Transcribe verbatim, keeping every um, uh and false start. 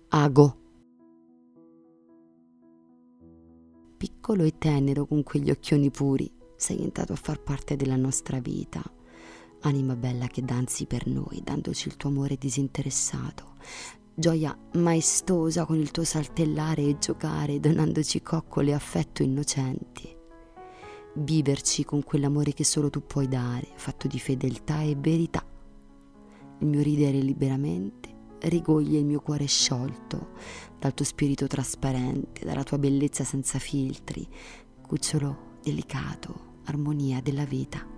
Ago. Piccolo e tenero, con quegli occhioni puri, sei entrato a far parte della nostra vita. Anima bella che danzi per noi, dandoci il tuo amore disinteressato. Gioia maestosa con il tuo saltellare e giocare, donandoci coccole e affetto innocenti. Viverci con quell'amore che solo tu puoi dare, fatto di fedeltà e verità. Il mio ridere liberamente rigoglia il mio cuore sciolto dal tuo spirito trasparente, dalla tua bellezza senza filtri, cucciolo delicato, armonia della vita.